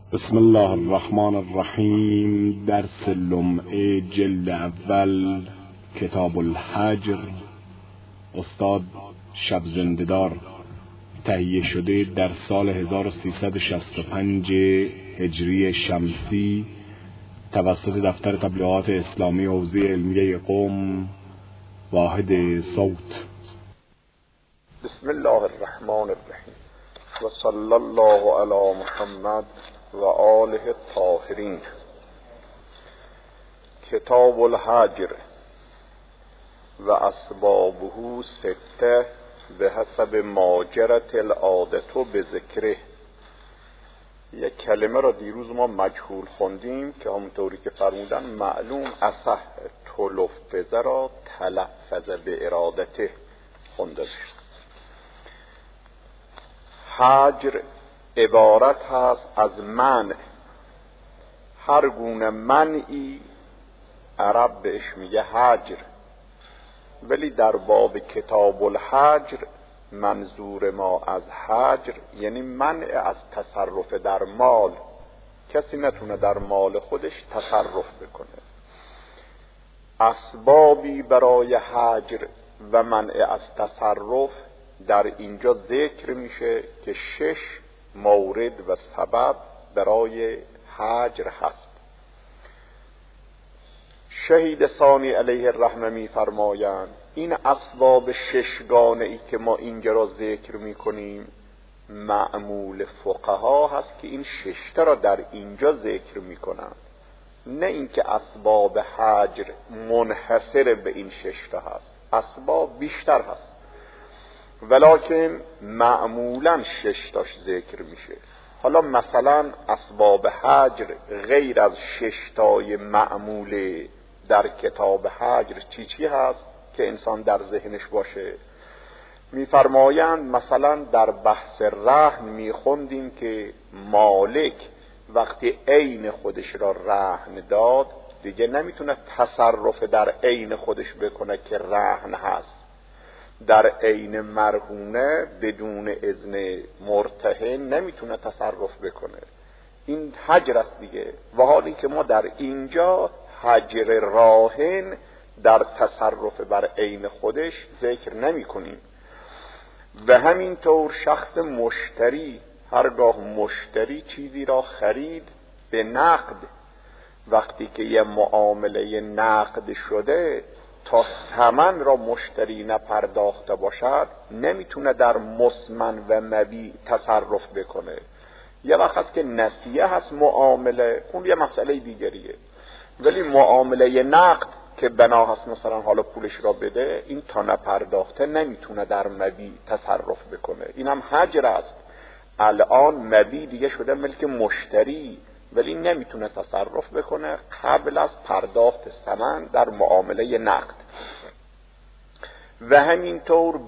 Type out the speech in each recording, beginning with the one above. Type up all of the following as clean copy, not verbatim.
بسم الله الرحمن الرحیم. درس لمعه جلد اول، کتاب الحجر، استاد شب زنده‌دار، تهیه شده در سال 1365 هجری شمسی توسط دفتر تبلیغات اسلامی حوزه علمیه قم، واحد صوت. بسم الله الرحمن الرحیم و صلی الله علی محمد و آله الطاهرین. کتاب الحجر و اسبابه سته به حسب ما جرت العادت بذکره. یک کلمه را دیروز ما مجهول خوندیم که همونطوری که فرمودن معلوم اصح تلفظ را تلفظ به ارادته خونده شد. حجر عبارت هست از منع. هر گونه منعی عرب بهش میگه حجر، ولی در باب کتاب الحجر منظور ما از حجر یعنی منع از تصرف در مال. کسی نتونه در مال خودش تصرف بکنه. اسبابی برای حجر و منع از تصرف در اینجا ذکر میشه که 6 مورد و سبب برای حجر هست. شهید ثانی علیه الرحمه میفرمایند این اسباب 6 گانه‌ای که ما اینجا را ذکر میکنیم معمول فقها هست که این 6 تا را در اینجا ذکر میکنند، نه اینکه اسباب حجر منحصر به این 6 تا هست. اسباب بیشتر هست ولکن معمولا 6 تاش ذکر میشه. حالا مثلا اسباب حجر غیر از 6 تای معموله در کتاب حجر چی هست که انسان در ذهنش باشه؟ میفرمایند مثلا در بحث رهن میخوندیم که مالک وقتی عین خودش را رهن داد دیگه نمیتونه تصرف در عین خودش بکنه که رهن هست. در عین مرهونه بدون اذن مرتهن نمیتونه تصرف بکنه. این حجر است دیگه. و حالی که ما در اینجا حجر راهن در تصرف بر عین خودش ذکر نمی کنیم. و همینطور شخص مشتری هرگاه مشتری چیزی را خرید به نقد، وقتی که یه معامله نقد شده تا ثمن را مشتری نپرداخته باشد نمیتونه در مسمن و مبیع تصرف بکنه. یه وقت که نسیه هست معامله، اون یه مسئله دیگریه، ولی معامله نقد که بنا هست مثلا حالا پولش را بده، این تا نپرداخته نمیتونه در مبیع تصرف بکنه. این هم حجر است. الان مبیع دیگه شده ملک مشتری ولی نمیتونه تصرف بکنه قبل از پرداخت ثمن در معامله نقد. و همینطور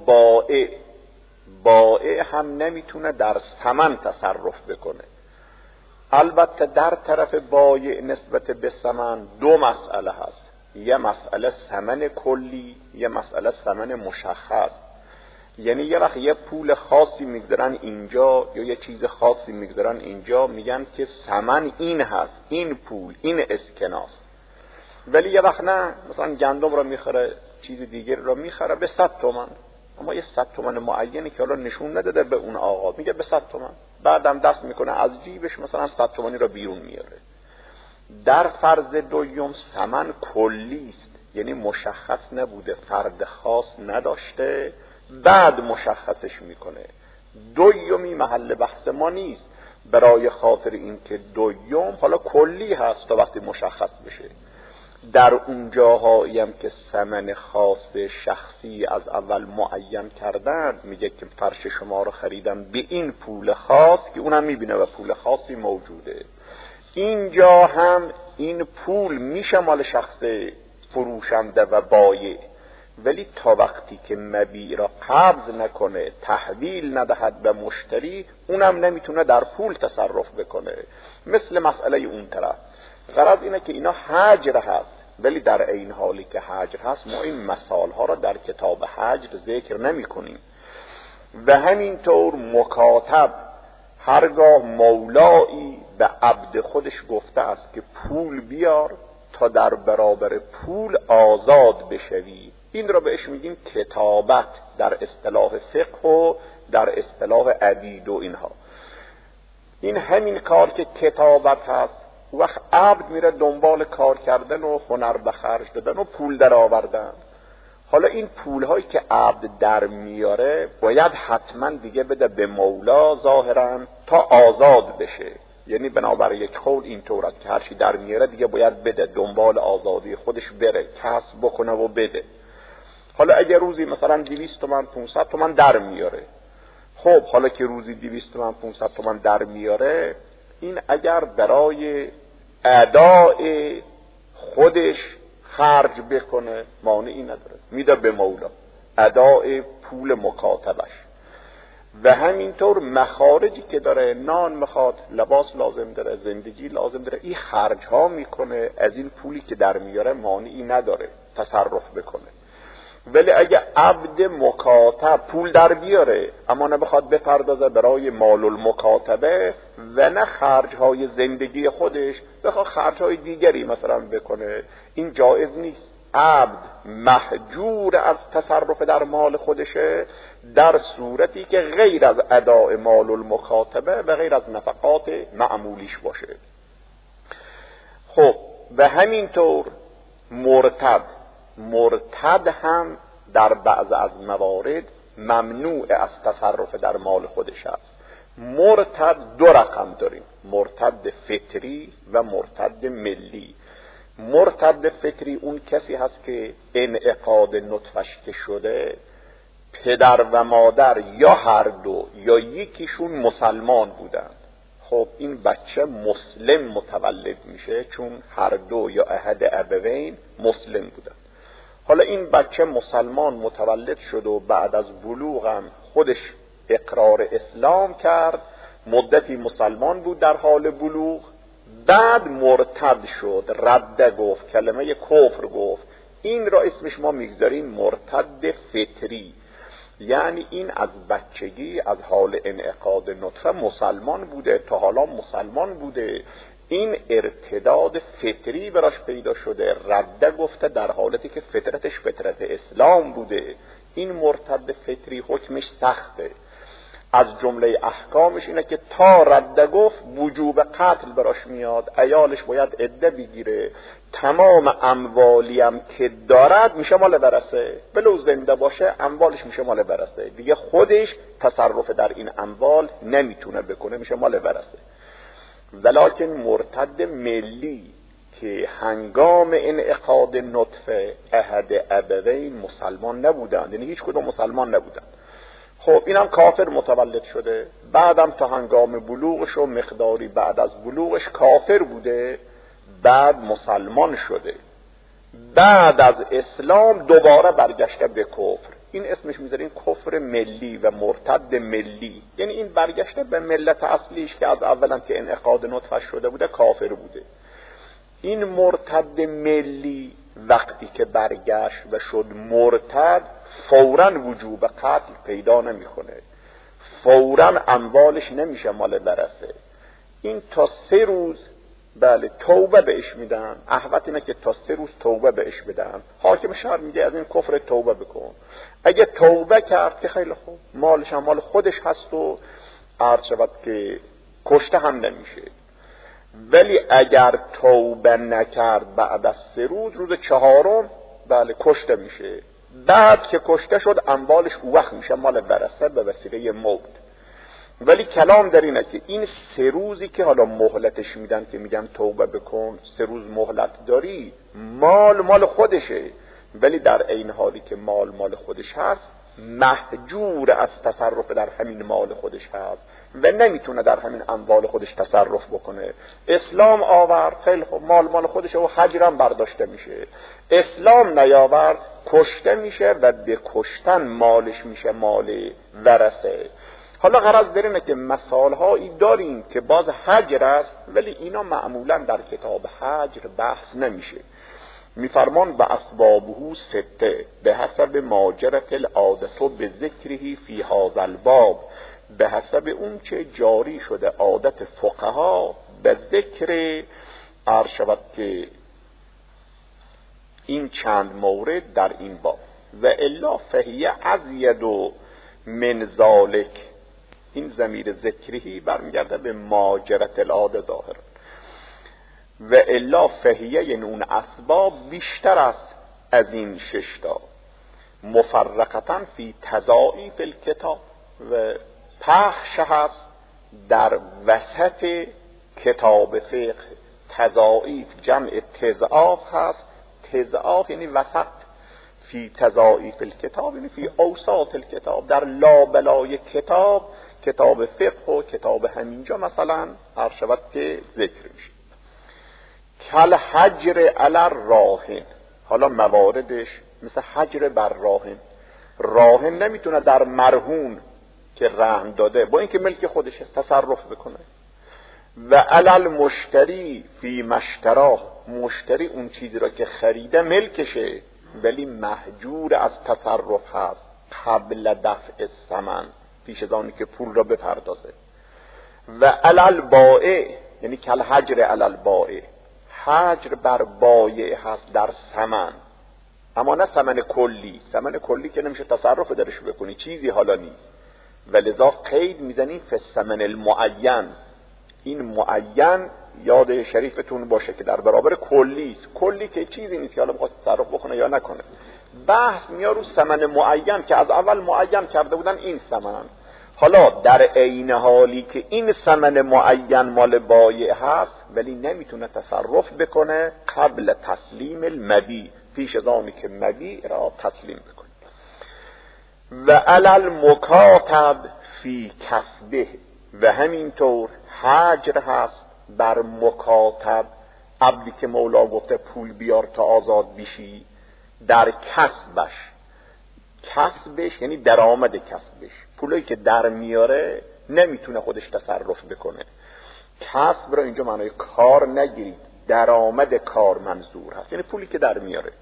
بائع هم نمیتونه در ثمن تصرف بکنه. البته در طرف بائع نسبت به ثمن 2 مسئله هست. یه مسئله ثمن کلی، یه مسئله ثمن مشخص. یعنی یه وقت یه پول خاصی میگذارن اینجا یا یه چیز خاصی میگذارن اینجا، میگن که ثمن این هست، این پول، این اسکناس. ولی یه وقت نه، مثلا گندم رو میخره، چیز دیگر رو میخره به 100 تومن، اما یه 100 تومن معینی که حالا نشون نداده به اون آقا، میگه به 100 تومن. بعدم دست میکنه از جیبش مثلا 100 تومانی رو بیرون میاره. در فرض دوم ثمن کلی است، یعنی مشخص نبوده، فرد خاص نداشته، بعد مشخصش میکنه. دومی محل بحث ما نیست، برای خاطر این که دوم حالا کلی هست تا وقتی مشخص بشه. در اون جاهایی هم که ثمن خاص شخصی از اول معین کردن، میگه که فرش شما رو خریدم به این پول خاص، که اونم میبینه و پول خاصی موجوده. اینجا هم این پول میشه مال شخص فروشنده و بایع، ولی تا وقتی که مبیع را قبض نکنه، تحویل ندهد به مشتری، اونم نمیتونه در پول تصرف بکنه. مثل مسئله اون طرف. غرض اینه که اینا حجر هست، ولی در این حالی که حجر هست ما این مثال ها را در کتاب حجر ذکر نمی کنیم. و همینطور مکاتب هرگاه مولایی به عبد خودش گفته است که پول بیار تا در برابر پول آزاد بشوی، این را بهش میگیم کتابت در اصطلاح فقه و در اصطلاح عبید و اینها. این همین کار که کتابت هست. وقت عبد میره دنبال کار کردن و هنر به خرج دادن و پول در آوردن. حالا این پولهایی که عبد در میاره باید حتما دیگه بده به مولا ظاهرا تا آزاد بشه. یعنی بنابر یک قول اینطور است که هر چی در میاره دیگه باید بده، دنبال آزادی خودش بره، کسب بکنه و بده. حالا اگه روزی مثلا 200 تومن 500 تومن در میاره، خب حالا که روزی 200 تومن 500 تومن در میاره، این اگر برای ادای خودش خرج بکنه مانعی نداره، میده به مولا ادای پول مکاتبش. و همینطور مخارجی که داره، نان میخواد، لباس لازم داره، زندگی لازم داره، این خرج ها میکنه، از این پولی که در میاره مانعی نداره تصرف بکنه. ولی اگه عبد مکاتب پول در بیاره اما نه بخواد بپردازه برای مال المکاتبه و نه خرجهای زندگی خودش، بخواد خرجهای دیگری مثلا بکنه، این جایز نیست. عبد محجور از تصرف در مال خودشه در صورتی که غیر از اداء مال المکاتبه و غیر از نفقات معمولیش باشه. خب و همینطور مرتد هم در بعض از موارد ممنوع از تصرف در مال خودش است. مرتد دو رقم داریم، مرتد فطری و مرتد ملی. مرتد فطری اون کسی هست که انعقاد نطفش که شده، پدر و مادر یا هر دو یا یکیشون مسلمان بودن. خب این بچه مسلم متولد میشه چون هر دو یا احد ابوین مسلم بودن. حالا این بچه مسلمان متولد شد و بعد از بلوغم خودش اقرار اسلام کرد، مدتی مسلمان بود در حال بلوغ، بعد مرتد شد، رد گفت، کلمه کفر گفت. این را اسمش ما میگذاریم مرتد فطری. یعنی این از بچگی از حال انعقاد نطفه مسلمان بوده، تا حالا مسلمان بوده، این ارتداد فطری براش پیدا شده، رد گفته در حالتی که فطرتش فطرت اسلام بوده. این مرتد فطری حکمش سخته. از جمله احکامش اینه که تا رد گفت وجوب قتل براش میاد، عیالش باید عده بگیره، تمام اموالی هم که دارد میشه مال ورثه، بلو زنده باشه اموالش میشه مال ورثه، دیگه خودش تصرف در این اموال نمیتونه بکنه، میشه مال ورثه. ولکن مرتد ملی که هنگام انعقاد نطفه احد ابوین مسلمان نبودند، یعنی هیچ کدوم مسلمان نبودند، خب اینم کافر متولد شده، بعدم تا هنگام بلوغش و مقداری بعد از بلوغش کافر بوده، بعد مسلمان شده، بعد از اسلام دوباره برگشته به کفر، این اسمش میذاریم کفر ملی و مرتد ملی. یعنی این برگشته به ملت اصلیش که از اولا که انعقاد نطفه شده بوده کافر بوده. این مرتد ملی وقتی که برگشت و شد مرتد، فوراً وجوب قتل پیدا نمیکنه، فوراً اموالش نمیشه مال ورثه. این تا 3 روز بله توبه بهش میدن، احوط اینه که تا 3 روز توبه بهش بدن. حاکم شهر میگه از این کفر توبه بکن. اگه توبه کرد که خیلی خوب، مالش هم مال خودش هست و عرض شود که کشته هم نمیشه. ولی اگر توبه نکرد بعد از 3 روز، روز 4م بله کشته میشه. بعد که کشته شد اموالش او وقت میشه مال ورثه به وسیله موت. ولی کلام در اینه که این 3 روزی که حالا مهلتش میدن که میگن توبه بکن، 3 روز مهلت داری، مال خودشه، ولی در عین حالی که مال خودش هست محجور از تصرف در همین مال خودش هست و نمیتونه در همین اموال خودش تصرف بکنه. اسلام آورد خیلی خوب، مال خودشه و حجرم برداشته میشه. اسلام نیاورد کشته میشه و به کشتن مالش میشه مال ورثه. حالا غرض در اینه که مثالهایی داریم که باز حجر است، ولی اینا معمولا در کتاب حجر بحث نمیشه. میفرمان به اسبابه 6 به حسب ماجرت العادت به ذکره فی هذا الباب به حسب اون چه جاری شده عادت فقها به ذکر عرض شود که این چند مورد در این باب. و الا فهیه ازید و من ذالک، این ضمیر ذکری برمیگرده به ماجرت العاده ظاهر. و الا فهیه یعنی اون اسباب بیشتر است از این 6 تا، مفرقتن فی تضاعیف الکتاب، و پخش هست در وسط کتاب فقه. تضاعیف جمع تضعاف هست، تضعاف یعنی وسط، فی تضاعیف الکتاب یعنی فی اوساط الکتاب، در لابلای کتاب، کتاب فقه و کتاب همینجا مثلا عرض شود که ذکر میشه. کل حجر علی راهن، حالا مواردش مثل حجر بر راهن. راهن نمیتونه در مرهون که رهن داده با اینکه ملک خودشه تصرف بکنه. و علل مشتری فی مشتراه، مشتری اون چیزی را که خریده ملکشه ولی محجور از تصرف هست قبل دفع الثمن، پیش از آنی که پول را بپردازه. و علل بائع یعنی کل حجر علل بائع، حجر بر بایع هست در ثمن، اما نه ثمن کلی. ثمن کلی که نمیشه تصرف درش بکنی، چیزی حالا نیست. ولذا قید میزنیم فی الثمن المعین. این معین یاد شریفتون باشه که در برابر کلی است. کلی که چیزی نیست که حالا بخواد تصرف بکنه یا نکنه. بحث میاد رو ثمن معین که از اول معین کرده بودن این ثمن. حالا در عین حالی که این ثمن معین مال بایع هست ولی نمیتونه تصرف بکنه قبل تسلیم المبیع، پیش از آنی که مبیع را تسلیم بکنه. و علل مکاتب فی کسبه، و همینطور حجر هست بر مکاتب، عبدی که مولا گفته پول بیار تا آزاد بشی، در کسبش. کسبش یعنی درآمد کسبش، پولی که در میاره نمیتونه خودش تصرف بکنه. کسب را اینجا معنای کار نگیرید، درآمد کار منظور هست، یعنی پولی که در میاره.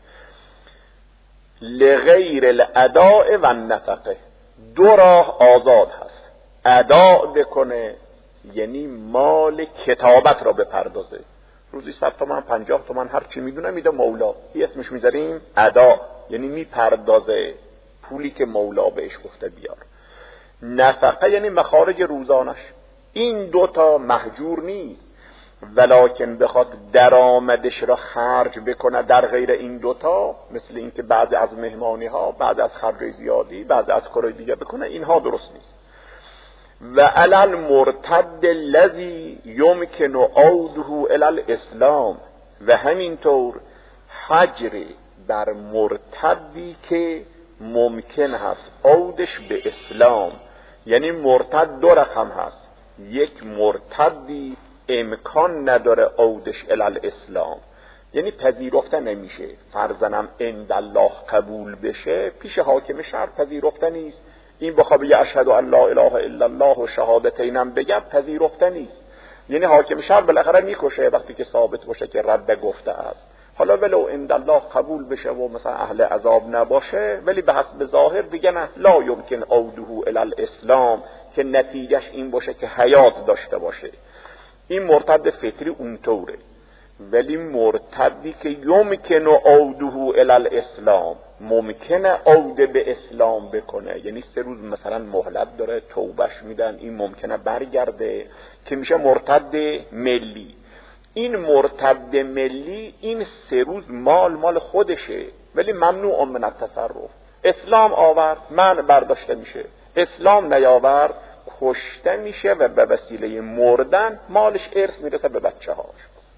لغیر الاداء و النفقه، دو راه آزاد هست. ادا بکنه یعنی مال کتابت را بپردازه، روزی 100 تومن 50 تومن هر چی میدونه میده مولا، این اسمش میذاریم ادا، یعنی میپردازه پولی که مولا بهش گفته بیار. نفقه یعنی مخارج روزانش. این دوتا محجور نیست، ولکن بخواد درآمدش را خرج بکنه در غیر این دوتا، مثل اینکه بعضی از مهمانی ها، بعضی از خرج زیادی، بعضی از کارهای دیگه بکنه، اینها درست نیست. و علل مرتد الذی یمکن عوده الی الاسلام، و همینطور حجر بر مرتدی که ممکن هست عودش به اسلام. یعنی مرتد دو رقم هست، یک مرتدی امکان نداره عودش الی الاسلام، یعنی پذیرفته نمیشه، فرزنم عند الله قبول بشه پیش حاکم شهر پذیرفته نیست. این بخواد بگه اشهد ان لا اله الا الله و شهادتینم بگه پذیرفته نیست، یعنی حاکم شهر بالاخره میکشه وقتی که ثابت باشه که رد گفته است. حالا ولو عند الله قبول بشه و مثلا اهل عذاب نباشه، ولی به حسب ظاهر دیگه نه، لا یمکن عوده الی الاسلام، که نتیجهش این باشه که حیات داشته باشه. این مرتد فطری اونطوره. ولی مرتدی که یمکن عوده الی الاسلام، ممکنه عوده به اسلام بکنه، یعنی 3 روز مثلا مهلت داره توبهش میدن، این ممکنه برگرده، که میشه مرتد ملی. این مرتد ملی این 3 روز مال خودشه ولی ممنوع من التصرف. اسلام آورد من برداشته میشه، اسلام نیاورد کشته میشه و به وسیله مردن مالش ارث میرسه به بچه هاش.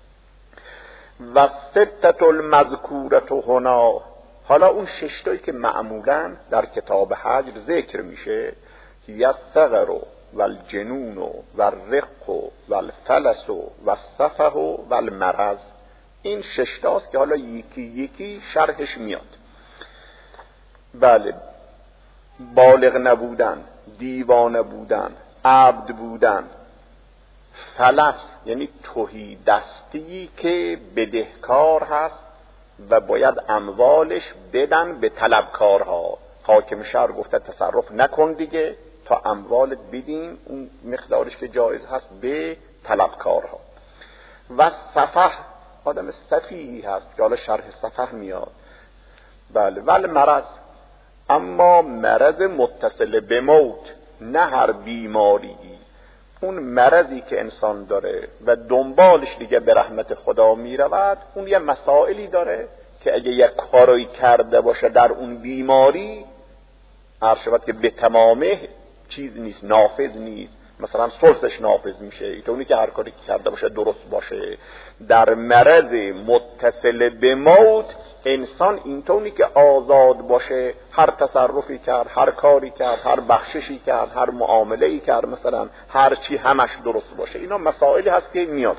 و ستت المذکورت هنا، حالا اون 6 تایی که معمولا در کتاب حجر ذکر میشه، یستغر و الجنون و الرق و الفلس و السفه و المرض. این 6 تاست که حالا یکی یکی شرحش میاد. بله، بالغ نبودن، دیوانه بودن، عبد بودن، فلس یعنی تهی دستی که بدهکار هست و باید اموالش بدن به طلبکارها. حاکم شهر گفته تصرف نکن دیگه تا اموالت بدین اون مقدارش که جایز هست به طلبکارها. و سفه، آدم سفیهی هست که حالا شرح سفه میاد. بله. ولی مرض، اما مرض متصل به موت، نه هر بیماری. اون مرضی که انسان داره و دنبالش دیگه به رحمت خدا میرود، اون یه مسائلی داره که اگه یک کاری کرده باشه در اون بیماری، عرض شود که به تمامه چیز نیست، نافذ نیست. مثلا سلسش نافذ میشه، اینطوری که هر کاری که کرده باشه درست باشه. در مرض متصل به موت انسان اینطوری که آزاد باشه، هر تصرفی کرد، هر کاری کرد، هر بخششی کرد، هر معامله‌ای کرد، مثلا هر چی همش درست باشه. اینا مسائلی هست که میاد.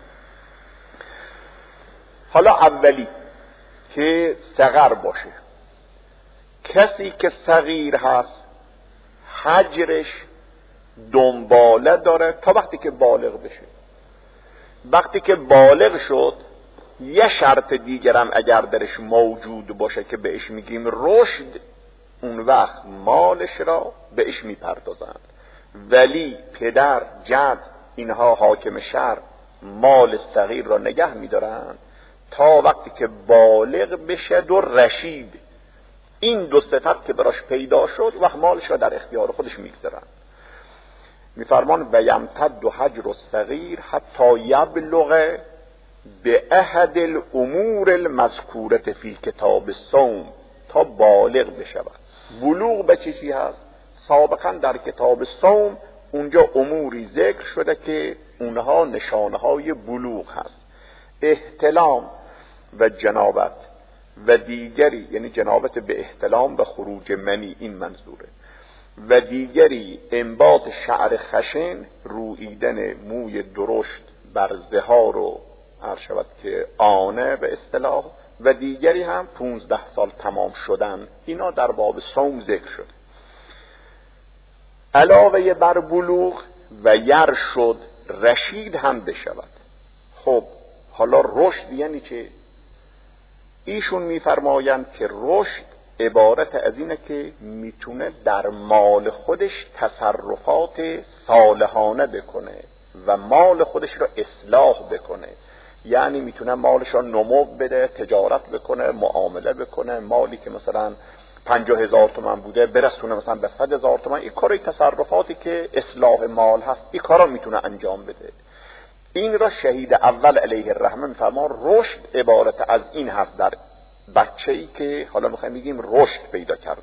حالا اولی که صغر باشه. کسی که صغیر هست حجرش دنباله داره تا وقتی که بالغ بشه. وقتی که بالغ شد یه شرط دیگرم اگر درش موجود باشه که بهش میگیم رشد، اون وقت مالش را بهش میپردازند. ولی پدر، جد، اینها حاکم شهر مال صغیر را نگه میدارند تا وقتی که بالغ بشه و رشید. این دو صفت که براش پیدا شد وقت مالش را در اختیار خودش میگذارند. میفرمان و یمتد حجر الصغیر حتی یبلغ به احد الامور المذکورة فی کتاب الصوم، تا بالغ بشود. بلوغ به چیزی هست؟ سابقا در کتاب صوم اونجا اموری ذکر شده که اونها نشانه های بلوغ هست. احتلام و جنابت و دیگری، یعنی جنابت به احتلام و خروج منی، این منظوره. و دیگری انبات شعر خشن، رویدن موی درشت بر زهار و عرض شود که آنه به اصطلاح. و دیگری هم 15 سال تمام شدن. اینا در باب صوم ذکر شد. علاوه بر بلوغ و یر شد رشید هم بشود. خب حالا رشد یعنی چه؟ ایشون میفرمایند که رشد عبارت از اینه که میتونه در مال خودش تصرفات صالحانه بکنه و مال خودش رو اصلاح بکنه. یعنی میتونه مالش رو نمو بده، تجارت بکنه، معامله بکنه. مالی که مثلا 50,000 تومان بوده برسونه مثلا به 100,000 تومان. این کاری تصرفاتی که اصلاح مال هست، این کارا میتونه انجام بده. این را شهید اول علیه الرحمه میفرما رشد عبارت از این هست در بچه‌ای که حالا میخوایم بگیم رشد پیدا کرده.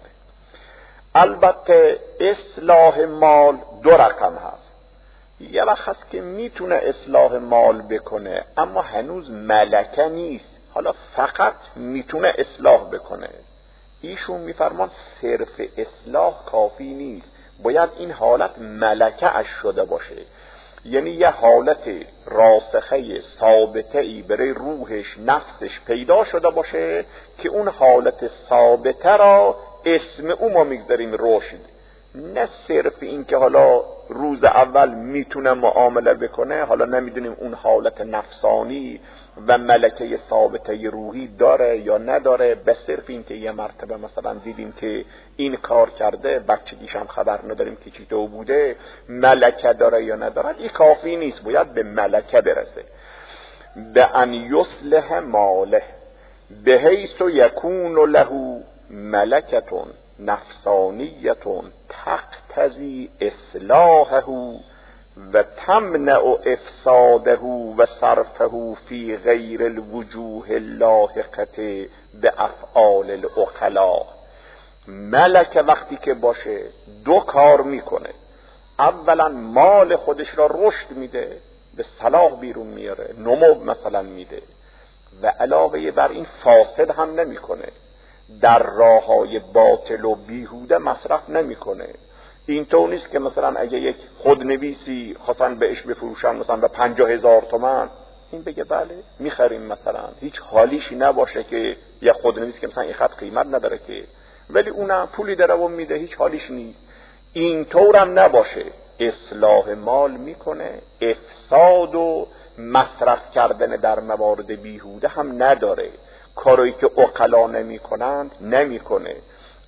البته اصلاح مال دو رقم هست. یه وقت هست که میتونه اصلاح مال بکنه اما هنوز ملکه نیست، حالا فقط میتونه اصلاح بکنه. ایشون میفرمان صرف اصلاح کافی نیست، باید این حالت ملکه اش شده باشه. یعنی یه حالت راسخه ثابته‌ای برای روحش، نفسش پیدا شده باشه که اون حالت ثابته را اسم او ما میگذاریم رشد. نه صرف این که حالا روز اول میتونه معامله بکنه، حالا نمیدونیم اون حالت نفسانی و ملکه ثابته روحی داره یا نداره. به صرف این که یه مرتبه مثلا دیدیم که این کار کرده، بچگیش هم خبر نداریم که چی تو بوده، ملکه داره یا نداره، این کافی نیست، باید به ملکه برسه. به ان یصلح ماله به حیث یکون له ملکتون نفسانیتون تقتضی اصلاحه و تمنع افساده و صرفه فی غیر الوجوه اللاحقه به افعال العقلاء. ملکه وقتی که باشه دو کار میکنه. اولا مال خودش را رشد میده، به صلاح بیرون میاره، نمو مثلا میده. و علاوه بر این فاسد هم نمیکنه، در راههای باطل و بیهوده مصرف نمیکنه. این طور نیست که مثلا اگه یک خودنویسی خواستن بهش بفروشن مثلا به 50,000 تومان، این بگه بله میخریم، مثلا هیچ حالیشی نباشه که یک خودنویس که مثلا این خط قیمت نداره که، ولی اونم پولی داره و میده، هیچ حالیش نیست. این طورم نباشه، اصلاح مال میکنه، افساد و مصرف کردن در موارد بیهوده هم نداره. کاری که عقلا نمی کنند نمی کنه.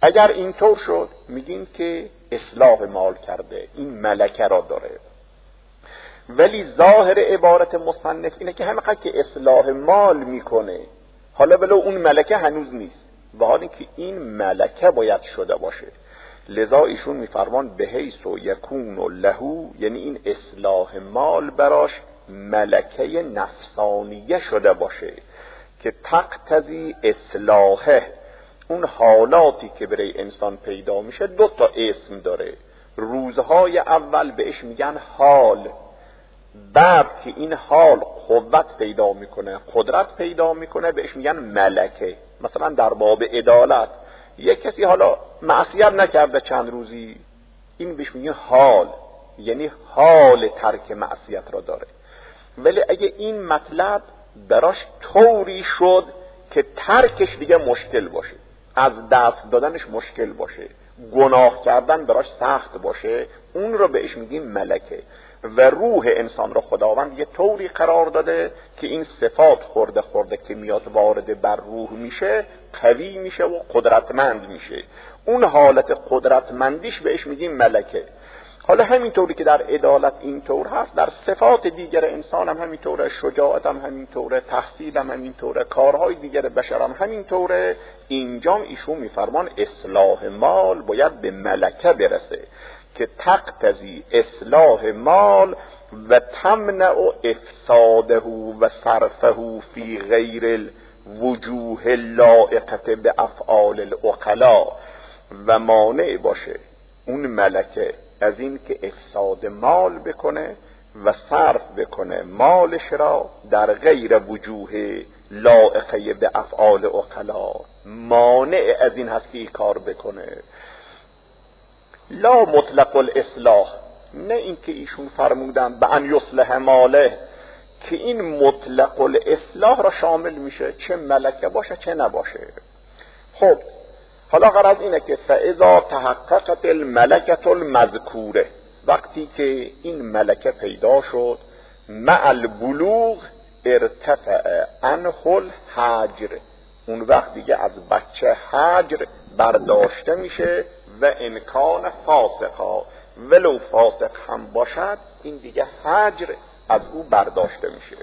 اگر اینطور شد میگیم که اصلاح مال کرده، این ملکه را داره. ولی ظاهر عبارت مصنف اینه که همینقدر که اصلاح مال میکنه، حالا ولو اون ملکه هنوز نیست، به حال اینکه این ملکه باید شده باشه. لذا ایشون میفرمان به حیث و یکون و لهو، یعنی این اصلاح مال براش ملکه نفسانیه شده باشه که تقتضی اصلاحه. اون حالاتی که برای انسان پیدا میشه 2 اسم داره. روزهای اول بهش میگن حال، بعد که این حال قوت پیدا میکنه، قدرت پیدا میکنه، بهش میگن ملکه. مثلا در باب عدالت یک کسی حالا معصیت نکرده چند روزی، این بهش میگن حال، یعنی حال ترک معصیت را داره. ولی اگه این مطلب براش طوری شد که ترکش دیگه مشکل باشه، از دست دادنش مشکل باشه، گناه کردن براش سخت باشه، اون رو بهش میگیم ملکه. و روح انسان رو خداوند یه طوری قرار داده که این صفات خورده خورده که میاد وارد بر روح میشه، قوی میشه و قدرتمند میشه. اون حالت قدرتمندیش بهش میگیم ملکه. حالا همینطوری که در عدالت اینطور هست، در صفات دیگر انسان هم همینطوره، شجاعت هم همینطوره، تحصیل هم همینطوره، کارهای دیگر بشر هم همینطوره. اینجا ایشون میفرمان اصلاح مال باید به ملکه برسه که تقتضی اصلاح مال و تمنع افساده و صرفه فی غیر الوجوه اللائقه به افعال العقلاء، و مانع باشه اون ملکه از این که افساد مال بکنه و صرف بکنه مالش را در غیر وجوه لائقه به افعال عقلاء. مانع از این هست که این کار بکنه. لا مطلق الاصلاح، نه اینکه ایشون فرمودن به ان یصلح ماله که این مطلق الاصلاح را شامل میشه، چه ملکه باشه چه نباشه. خب حالا غرض اینه که فاذا تحققت الملکه المذکوره، وقتی که این ملکه پیدا شد، مع البلوغ ارتفع عنه الحجر، اون وقت دیگه از بچه حجر برداشته میشه و امکان فاسقا، ولو فاسق هم باشد این دیگه حجر از او برداشته میشه.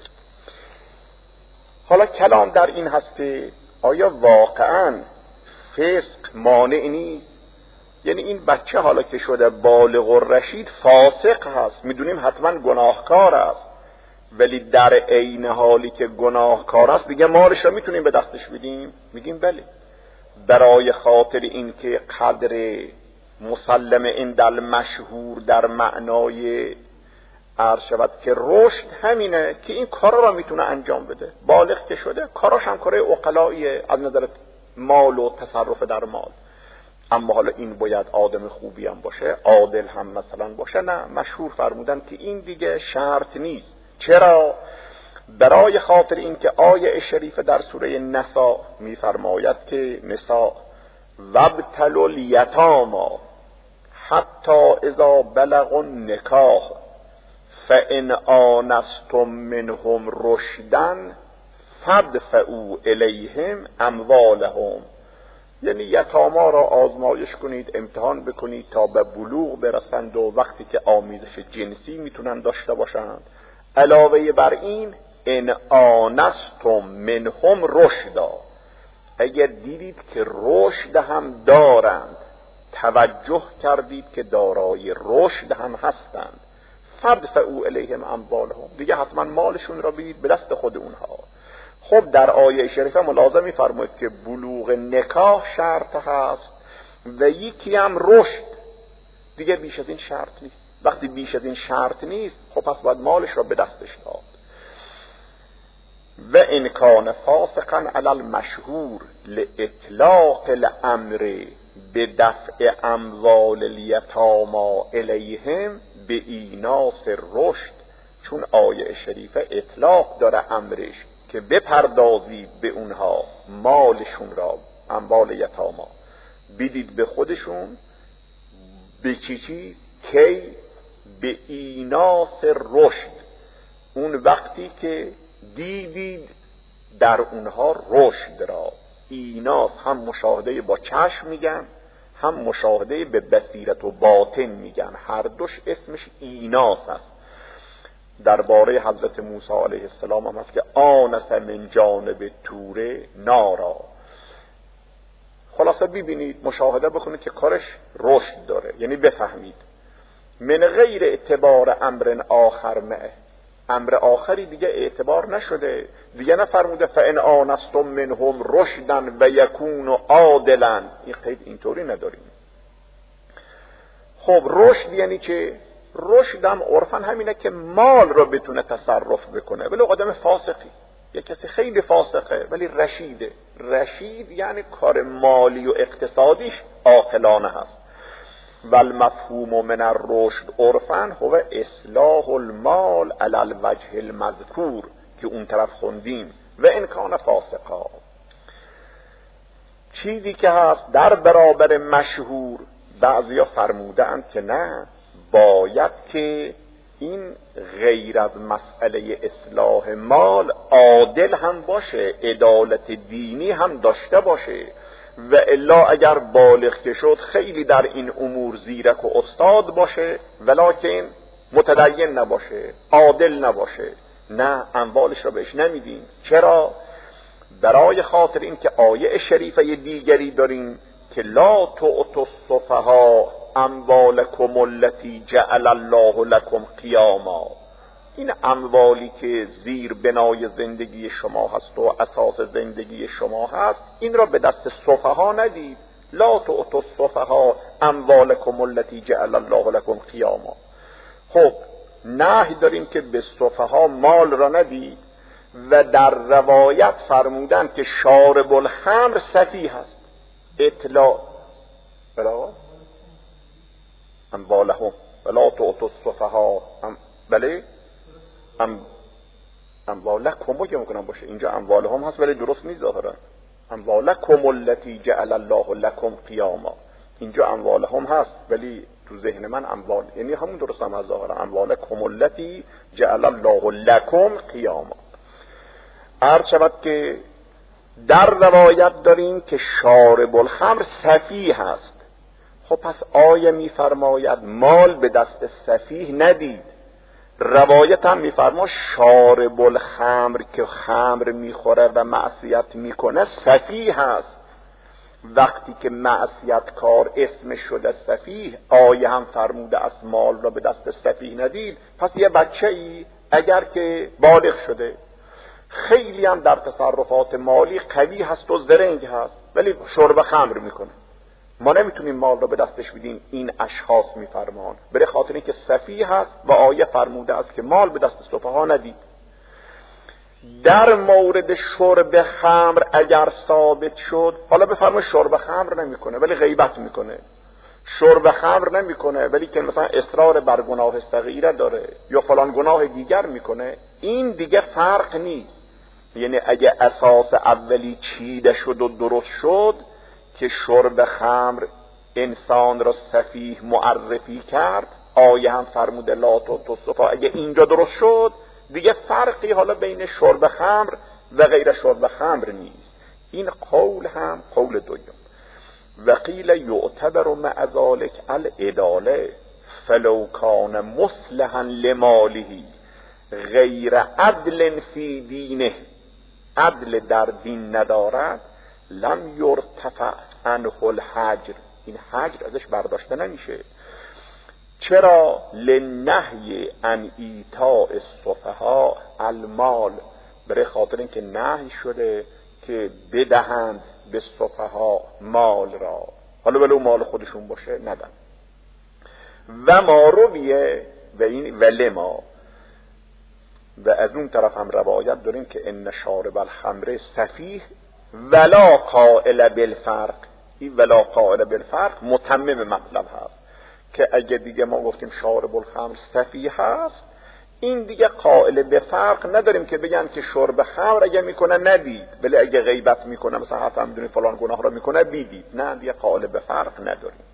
حالا کلام در این هست که آیا واقعاً فسق مانع نیست؟ یعنی این بچه حالا که شده بالغ و رشید فاسق هست، میدونیم حتما گناهکار است، ولی در عین حالی که گناهکار است دیگه مالش رو میتونیم به دستش بدیم؟ میگیم بله، برای خاطر این که قدر مسلم عند المشهور در معنای عرض شود که رشد همینه که این کار را میتونه انجام بده. بالغ که شده کاراش هم کاره عقلاییه از نظر مال و تصرف در مال. اما حالا این باید آدم خوبی هم باشه، عادل هم مثلا باشه؟ نه، مشهور فرمودن که این دیگه شرط نیست. چرا؟ برای خاطر این که آیه شریفه در سوره نساء میفرماید که نساء وابتلوا الیتاما حتی اذا بلغوا النکاح فان آنستم منهم رشدا فادفعوا الیهم اموالهم. یعنی یتاما را آزمایش کنید، امتحان بکنید تا به بلوغ برسند و وقتی که آمیزش جنسی میتونن داشته باشند. علاوه بر این ان آنستم منهم رشدا، اگر دیدید که رشد هم دارند، توجه کردید که دارای رشد هم هستند، فادفعوا الیهم اموالهم، دیگه حتما مالشون را بدید به دست خود اونها. خب در آیه شریفه ملازم می‌فرماید که بلوغ نکاح شرط هست و یکی هم رشد، دیگه بیش از این شرط نیست. وقتی بیش از این شرط نیست، خب پس باید مالش را به دستش داد. و ان کان فاسقا علی المشهور لاطلاق الامر به دفع اموال الیتاما الیهم به ایناس رشد، چون آیه شریفه اطلاق داره امرش که بپردازید به اونها مالشون را، اموال یتاما بدید به خودشون، به چیز کی؟ به ایناس رشد، اون وقتی که دیدید در اونها رشد را. ایناس هم مشاهده با چشم میگن هم مشاهده به بصیرت و باطن میگن، هر دوش اسمش ایناس است. درباره حضرت موسی علیه السلام هم هست که آنس من جانب طور نارا. خلاصه ببینید، مشاهده بکنید که کارش رشد داره، یعنی بفهمید من غیر اعتبار امر آخر معه، امر آخری دیگه اعتبار نشده دیگه، نفرموده فان آنستم منهم رشدا و یکون عادلا، این قید اینطوری نداریم. خب رشد یعنی که رشدم عرفاً همینه که مال رو بتونه تصرف بکنه، ولی آدم فاسقی، یک کسی خیلی فاسقه ولی رشیده. رشید یعنی کار مالی و اقتصادیش عاقلانه هست. والمفهوم من الرشد عرفاً هو اصلاح المال علی الوجه المذکور که اون طرف خوندیم، و ان کان فاسقا. چیزی که هست در برابر مشهور، بعضیا فرمودند که نه، باید که این غیر از مسئله اصلاح مال عادل هم باشه، عدالت دینی هم داشته باشه، و الا اگر بالغ که شد خیلی در این امور زیرک و استاد باشه ولکن متدین نباشه، عادل نباشه، نه اموالش رو بهش نمیدیم. چرا؟ برای خاطر این که آیه شریفه دیگری داریم که لا تعطوا السفهاء اموالکم التی جعل الله لکم قیاما. این اموالی که زیر بنای زندگی شما هست و اساس زندگی شما هست، این را به دست سفها ندید. لا تعطوا السفهاء اموالکم التی جعل الله لکم قیاما. خب نهی داریم که به سفها مال را ندید، و در روایت فرمودن که شارب الخمر سفیه هست. اطلاع اموالهم ولا تعطوا السفهاء بله اموالکم که ممکنه باشه، اینجا اموالهم هست ولی درست نیست ظاهرا. اموالکم التی جعل الله لکم قیاما، اینجا اموالهم هست ولی تو ذهن من اموال، یعنی همون درست هم از ظاهرا اموالکم التی جعل الله لکم قیاما. عرض شود که در روایت داریم که شارب الخمر سفیه هست. خب پس آیه میفرماید مال به دست سفیه ندید. روایت هم میفرما شارب الخمر که خمر میخوره و معصیت میکنه سفیه هست. وقتی که معصیت کار اسم شده سفیه، آیه هم فرموده از مال را به دست سفیه ندید. پس یه بچه ای اگر که بالغ شده خیلی هم در تصرفات مالی قوی هست و زرنگ هست ولی شرب خمر میکنه، ما نمیتونیم مال رو به دستش بدیم. این اشخاص میفرمان برای خاطر اینکه سفیه هست و آیه فرموده است که مال به دست سفها ندید. در مورد شرب خمر اگر ثابت شد، حالا بفرمایید شرب خمر نمیکنه ولی غیبت میکنه، شرب خمر نمیکنه ولی که مثلا اصرار بر گناه صغیره داره یا فلان گناه دیگر میکنه، این دیگه فرق نیست. یعنی اگه اساس اولی چیده شد و درست شد که شرب خمر انسان را سفیه معرفی کرد، آیه هم فرموده لا تعطوا السفهاء، اگه اینجا درست شد دیگه فرقی حالا بین شرب خمر و غیر شرب خمر نیست. این قول هم قول دوم. وقیل یعتبر مع ذلك العداله فلو کان مصلحا لماله غیر عدل فی دینه، عدل در دین ندارد، لم یرتفع عنه الحجر، این حجر ازش برداشته نمیشه. چرا؟ لنهی عن ایتاء السفهاء المال، برای خاطر اینکه نهی شده که بدهند به سفها مال را، حالا ولو مال خودشون باشه ندن. و ما رویه و این ولما، و از اون طرف هم روایت داریم که ان شارب الخمر سفیه ولا قائل بالفرق. این ولا قائل بالفرق متمم مطلب هست که اگه دیگه ما گفتیم شارب الخمر سفیه هست، این دیگه قائل به فرق نداریم که بگن که شرب خمر اگه میکنه ندید، ولی اگه غیبت میکنه مثلا حتی میدونی فلان گناه را میکنه بیدید، نه دیگه قائل به فرق نداریم.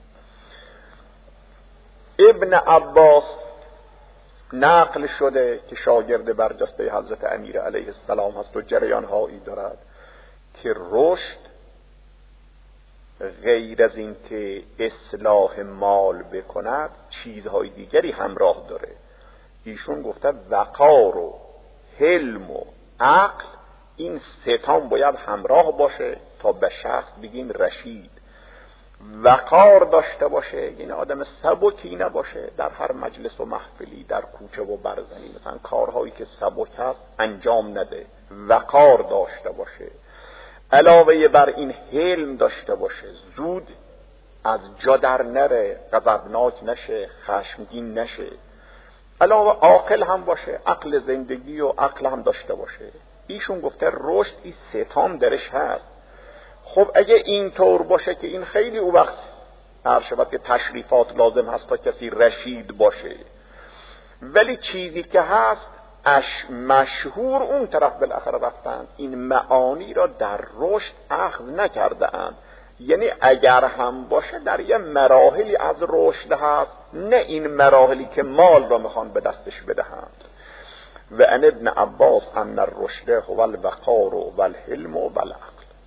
ابن عباس نقل شده که شاگرد برجسته حضرت امیر علیه السلام هست و جریان هایی دارد که رشد غیر از این که اصلاح مال بکند چیزهای دیگری همراه داره. ایشون گفته وقار و حلم و عقل، این ستان باید همراه باشه تا به شخص بگیم رشید. وقار داشته باشه، یعنی آدم سبکی نباشه در هر مجلس و محفلی، در کوچه و برزنی مثلا کارهایی که سبک هست انجام نده، وقار داشته باشه. علاوه بر این حلم داشته باشه، زود از جا در نره، غضبناک نشه، خشمگین نشه. علاوه عاقل هم باشه، عقل زندگی و عقل هم داشته باشه. ایشون گفته رشد این ستام درش هست. خب اگه این طور باشه که این خیلی او وقت عرشبت که تشریفات لازم هست تا کسی رشید باشه، ولی چیزی که هست مشهور اون طرف بالاخره رفتن، این معانی را در رشد اخذ نکرده اند. یعنی اگر هم باشه در یه مراحلی از رشد هست، نه این مراحلی که مال را میخوان به دستش بدهند. و ان ابن عباس ان الرشد هو الوقار و الحلم و العقل.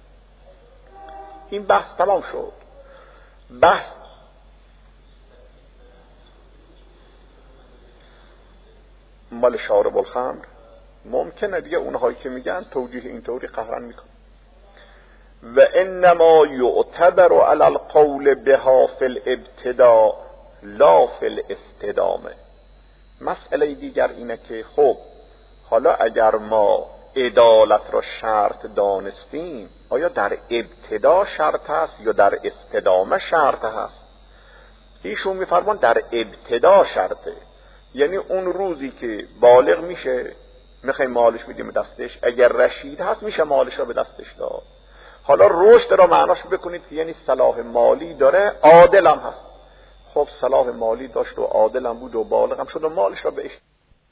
این بحث تمام شد. بحث مال شارب الخمر ممکنه دیگه اونهایی که میگن توجیه اینطوری قهرن میکن. و انما یعتبر علی القول بها فی الابتداء لا فی الاستدامه. مسئله دیگر اینه که خب حالا اگر ما عدالت را شرط دانستیم، آیا در ابتدا شرط هست یا در استدامه شرط هست؟ ایشون میفرمان در ابتدا شرطه. یعنی اون روزی که بالغ میشه میخوایم مالش بدیم دستش، اگر رشید هست میشه مالش را به دستش داد. حالا رشد را معناش بکنید که یعنی صلاح مالی داره، عادل هم هست. خب صلاح مالی داشت و عادل هم بود و بالغ هم شد و مالش را بهش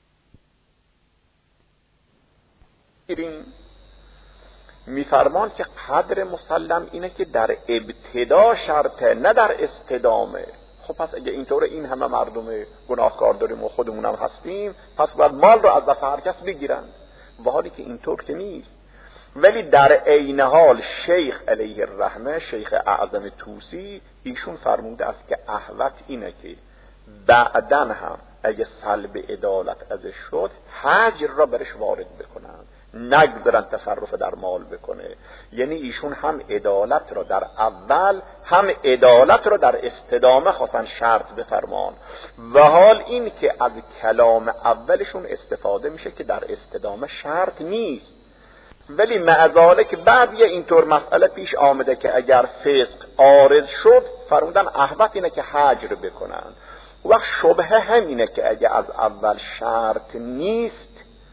میفرمان که قدر مسلم اینه که در ابتدا شرطه، نه در استدامه. خب پس اگه اینطوره این همه مردم گناهکار داریم و خودمون هم هستیم، پس باید مال رو از دست هر کس بگیرند، و حالی که اینطور که نیست. ولی در عین حال شیخ علیه الرحمه، شیخ اعظم طوسی، ایشون فرموده است که احوط اینه که بعداً هم اگه سلب عدالت ازش شد حجر را برش وارد بکنن، نگذارن تصرف در مال بکنه. یعنی ایشون هم عدالت را در اول هم عدالت را در استدامه خواستن شرط بفرمان، و حال این که از کلام اولشون استفاده میشه که در استدامه شرط نیست. ولی معذاله که بعد یه اینطور مسئله پیش آمده که اگر فسق عارض شد فرمودن احوط اینه که حجر بکنن. وقت شبهه همینه که اگه از اول شرط نیست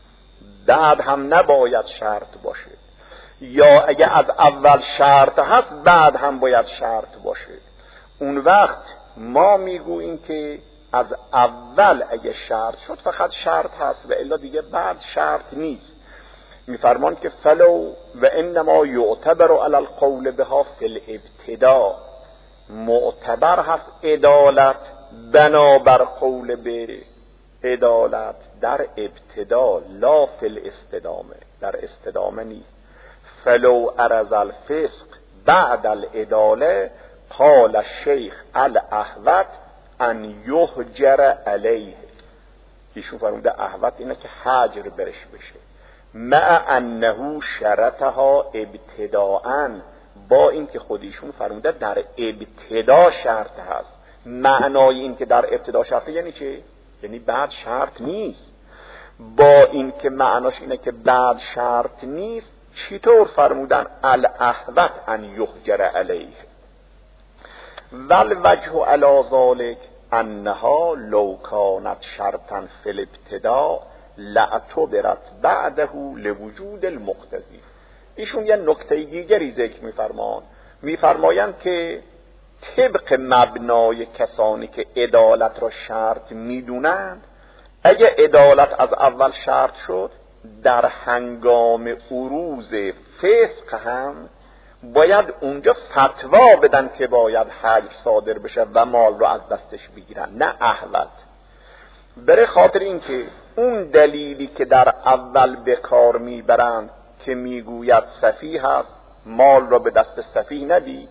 بعد هم نباید شرط باشه، یا اگه از اول شرط هست بعد هم باید شرط باشه. اون وقت ما میگوییم که از اول اگه شرط شد فقط شرط هست و الا دیگه بعد شرط نیست. میفرمان که فلو و انما یعتبر علی القول بها فی الابتداء، معتبر هست عدالت بنابر قول به عدالت در ابتدا، لا فی الاستدامه، در استدامه نیست. فلو عرض الفسق بعد العداله قال الشیخ الاحوط ان یهجر علیه. ایشون فرموده احوط اینه که حجر برش بشه، مع انه شرطها ابتداءً، با این که خودیشون فرموده در ابتدا شرط هست. معنای این که در ابتدا شرط یعنی چه؟ یعنی بعد شرط نیست. با این که معناش اینه که بعد شرط نیست، چطور فرمودن الاحوط ان یهجر علیه؟ والوجه علی ذلک انها لو کانت شرطا فی الابتداء لاعتبرت بعده لوجود المقتضی. ایشون یه نکته دیگری ذکر میفرمایند که طبق مبنای کسانی که عدالت را شرط میدونند، اگه عدالت از اول شرط شد در هنگام عروض فسق هم باید اونجا فتوا بدن که باید حجر صادر بشه و مال را از دستش بگیرن، نه احوط. برای خاطر این که اون دلیلی که در اول به کار میبرند که میگوید سفیه هست، مال را به دست سفیه ندید،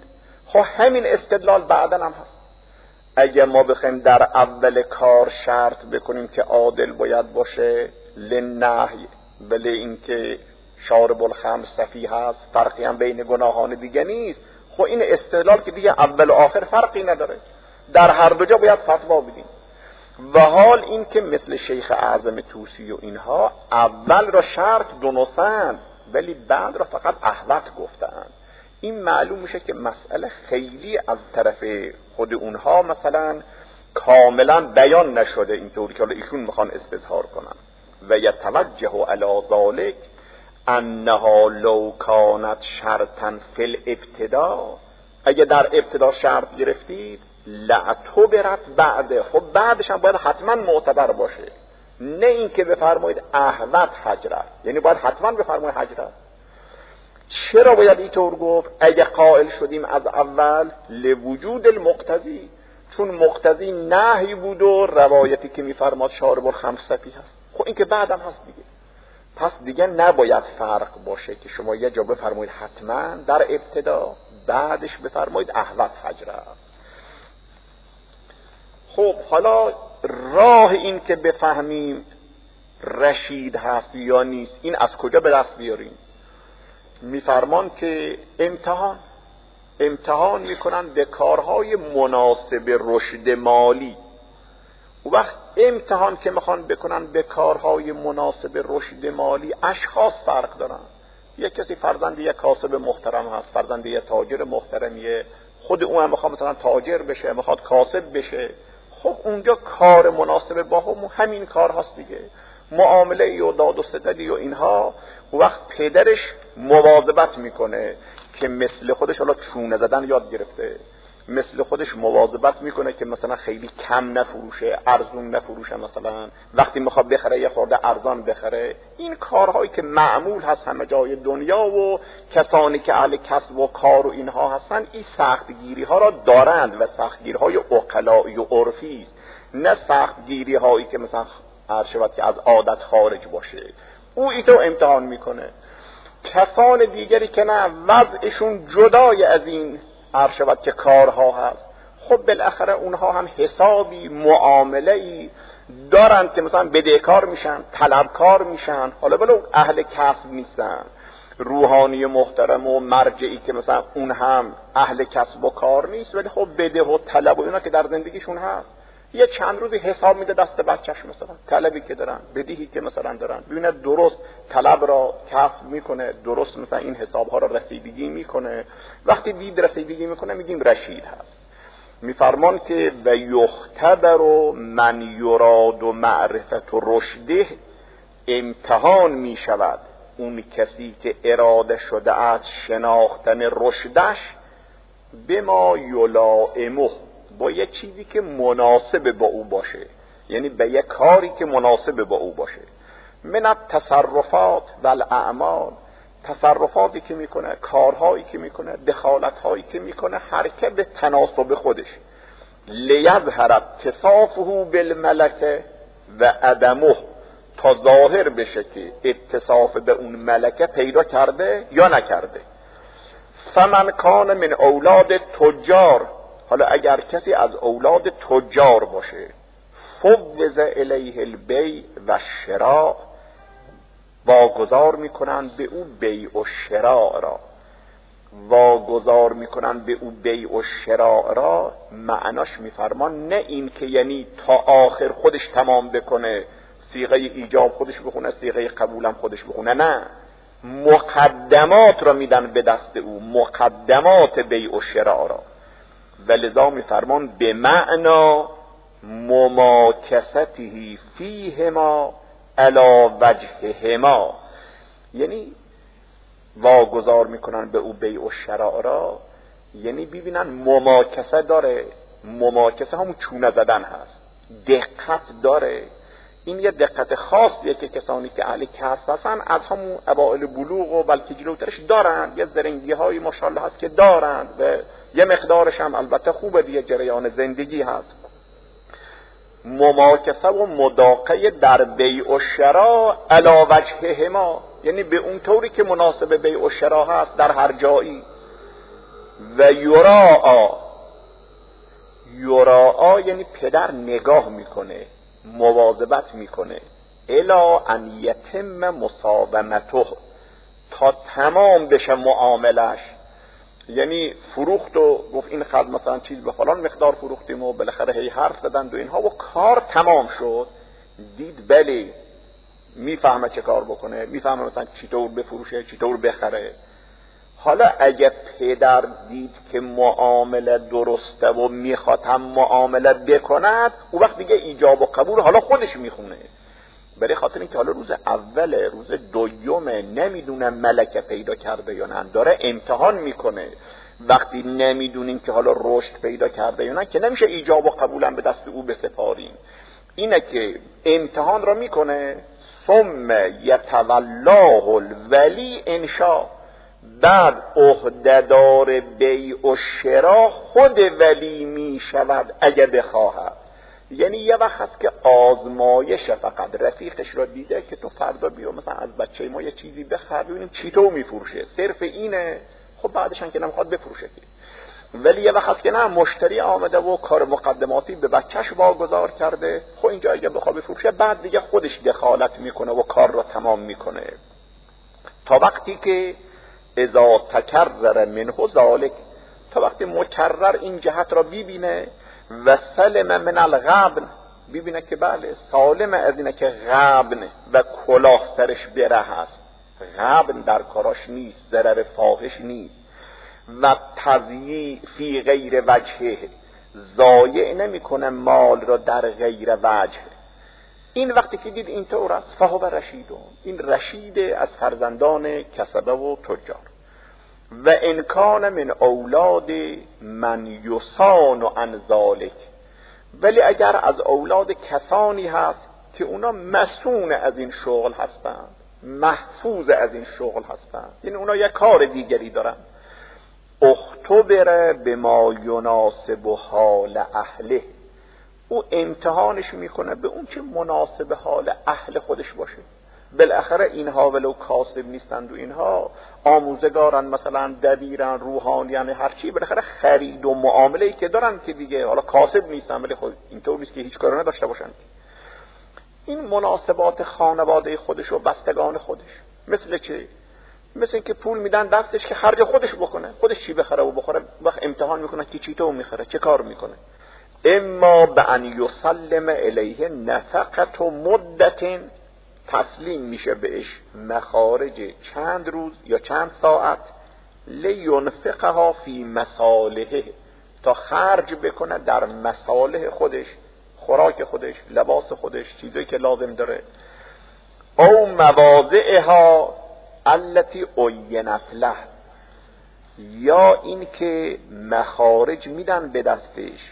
خب همین استدلال بعدن هم هست. اگه ما بخوایم در اول کار شرط بکنیم که عادل باید باشه لنهی، ولی اینکه شارب الخمر سفیه هست، فرقی هم بین گناهان دیگه نیست، خب این استدلال که دیگه اول و آخر فرقی نداره، در هر دو جا باید فتوا بدیم. و حال این که مثل شیخ اعظم طوسی و اینها اول را شرط دونستند ولی بعد را فقط احوط گفتند، این معلوم میشه که مسئله خیلی از طرف خود اونها مثلا کاملا بیان نشده، اینطوری که ایشون میخوان استظهار کنن. و یتوجه علی ذلک انها لو کانت شرطا فی الابتدا، اگه در ابتدا شرط گرفتید لعتبرت بعده، خب بعدش هم باید حتما معتبر باشه، نه اینکه بفرمایید احوط حجر است، یعنی باید حتما بفرمایید حجر است. چرا باید اینطور گفت؟ اگه قائل شدیم از اول لوجود المقتضی، چون مقتضی نهی بود و روایتی که میفرماد شارب الخمر سفیه هست، خب این که بعدم هست دیگه، پس دیگه نباید فرق باشه که شما یه جا بفرمایید حتما در ابتدا، بعدش بفرمایید احوط حجر است. خب حالا راه این که بفهمیم رشید هست یا نیست این از کجا به دست بیاریم؟ میفرمان که امتحان میکنن به کارهای مناسب رشد مالی. و وقت امتحان که میخوان بکنن به کارهای مناسب رشد مالی، اشخاص فرق دارن. یک کسی فرزند یک کاسب محترم هست، فرزند یک تاجر محترمیه، خود اون هم میخواد مثلا تاجر بشه، میخواد کاسب بشه، خب اونجا کار مناسب با همین کار هست دیگه، معامله و داد و ستدی و اینها. وقت پدرش مواظبت میکنه که مثل خودش، حالا چونه زدن یاد گرفته، مثل خودش مواظبت میکنه که مثلا خیلی کم نفروشه، ارزون نفروشه، مثلا وقتی میخواد بخره یه خورده ارزان بخره. این کارهایی که معمول هست همه جای دنیا و کسانی که اهل کسب و کار و اینها هستن این سختگیری ها را دارند و سختگیری های عقلائی و عرفی است، نه سختگیری هایی که مثلا عرشبت که از عادت خارج باشه. او ایتو امتحان میکنه. کسان دیگری که نه وضعشون جدای از این عرشبت که کارها هست، خب بالاخره اونها هم حسابی معامله‌ای دارند که مثلا بدهکار میشن، طلبکار میشن، حالا بلو اهل کسب نیستن، روحانی محترم و مرجعی که مثلا اون هم اهل کسب و کار نیست، ولی خب بده و طلب و اینا که در زندگیشون هست، یه چند روزی حساب میده دست بچهش، مثلا طلبی که دارن، بدهی که مثلا دارن، ببینه درست طلب را کسب میکنه، درست مثلا این حساب ها را رسیدگی میکنه. وقتی دید رسیدگی میکنه میگیم رشید هست. میفرمان که و یختبر من یراد و معرفت و رشده، امتحان میشود اون کسی که اراده شده از شناختن رشدش، به ما یلائمه، با یه چیزی که مناسب با او باشه، یعنی به یه کاری که مناسب با او باشه. من التصرفات و الاعمال، تصرفاتی که میکنه، کارهایی که میکنه، دخالتهایی که میکنه، حرکت به تناسب خودش. لیظهر اتصافه بالملکه و عدمه، تا ظاهر بشه که اتصاف به اون ملکه پیدا کرده یا نکرده. فمن کان من اولاد تجار، حالا اگر کسی از اولاد تجار باشه، فوض الیه البیع و شراء، واگذار میکنن به او بیع و شراء را. واگذار میکنن به او بیع و شراء را معناش میفرمان نه این که یعنی تا آخر خودش تمام بکنه، صیغه ایجاب خودش بخونه، صیغه قبولم خودش بخونه، نه، مقدمات را میدن به دست او، مقدمات بیع و شراء را. ولذا میفرمان به معنا مماکسته فیهما علی وجههما، یعنی واگذار میکنن به او بیع و شراء را، یعنی ببینن مماکسه داره. مماکسه همون چونه زدن هست، دقت داره. این یه دقت خاصیه که کسانی که اهل کسب هستن از همون اوائل بلوغ و بلکه جلوترش دارند، یه زرنگی های ماشاءالله هست که دارند و یه مقدارش هم البته خوبه، دیگه جریان زندگی هست. مماکسه و مداقه در بیع و شراء علی وجههما، یعنی به اون طوری که مناسب بیع و شراء هست در هر جایی. و یراعا یعنی پدر نگاه میکنه، مواظبت میکنه، الا ان یتم مساومته، تا تمام بشه معاملش. یعنی فروخت و گفت این خد مثلا چیز به فلان مقدار فروختیم و بالاخره هی حرف زدند و اینها و کار تمام شد، دید بله میفهمه چه کار بکنه، میفهمه مثلا چطور بفروشه، چطور بخره. حالا اگه پدر دید که معامله درسته و میخواد هم معامله بکند، اون وقت دیگه ایجاب و قبول حالا خودش میخونه. برای خاطر اینکه حالا روز اول، روز دوم نمیدونه ملکه پیدا کرده یا نه، داره امتحان میکنه. وقتی نمیدونیم که حالا رشد پیدا کرده یا نه که نمیشه ایجاب و قبولم به دست او بسپاریم. اینه که امتحان را میکنه، ثم یتولاه الولی انشاء، بعد عهده‌دار بیع و شرا خود ولی میشود اگه بخواهد. یعنی یه وقت هست که آزمایش، فقط رفیقش را دیده که تو فردا بیا مثلا از بچه ما یه چیزی بخر ببینیم چی تو میفروشه، صرف اینه، خب بعدش هم که نمیخواد بفروشه. ولی یه وقت هست که نه، مشتری آمده و کار مقدماتی به بچهش واگذار کرده، خب اینجا اگه بخواد بفروشه بعد دیگه خودش دخالت میکنه و کار را تمام میکنه. تا وقتی که اذا تکرر منه ذالک، تا وقتی مکرر این جهت را ببینه و سلم من الغبن، ببینه که بله سالم از اینه که غبن و کلاه سرش بره هست، غبن در کاراش نیست، ضرر فاحش نیست، و تضییع فی غیر وجهه، ضایع نمیکنه مال را در غیر وجه. این وقتی که دید اینطور است، فهو رشیدون، این رشید از فرزندان کسبه و تجار. و انکان من اولاد من یسان و عن ذالک، ولی اگر از اولاد کسانی هست که اونا مسئول از این شغل هستند، محفوظ از این شغل هستند، یعنی اونا یک کار دیگری دارن، اختبر بما یناسب حال اهله، او امتحانش میکنه به اون چه مناسب حال اهل خودش باشه. بالاخره اینها ولو کاسب نیستند و اینها آموزگارن، مثلا دبیرن، روحانیان، هر چی، بالاخره خرید و معامله‌ای که دارن که دیگه حالا کاسب نیستن، ولی خود اینطور نیست که هیچ کاری نداشته باشن. این مناسبات خانواده خودش و بستگان خودش مثل چه؟ مثل اینکه پول میدن دستش که خرج خودش بکنه، خودش چی بخره و بخوره، وقت امتحان میکنه که چی تو میخره، چه کار میکنه. اما به ان یسلم الیه نفقت و مدت، تسلیم میشه بهش مخارج چند روز یا چند ساعت، لینفقها فی مصالحه، تا خرج بکنه در مصالح خودش، خوراک خودش، لباس خودش، چیزایی که لازم داره. او مواضعها التي عینت له، یا این که مخارج میدن به دستش،